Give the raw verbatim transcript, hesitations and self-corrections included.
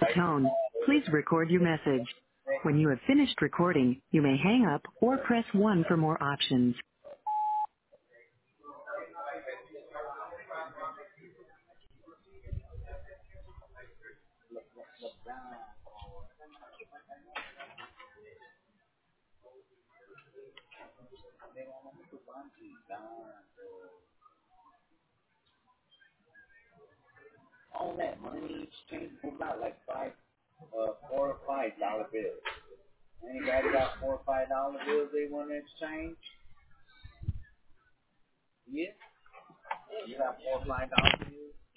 tone, please record your message. When you have finished recording, you may hang up or press one for more options. All that money exchange, we got like five, uh, four or five dollar bills. Anybody got four or five dollar bills they want to exchange? Yeah. You got four or five dollar bills?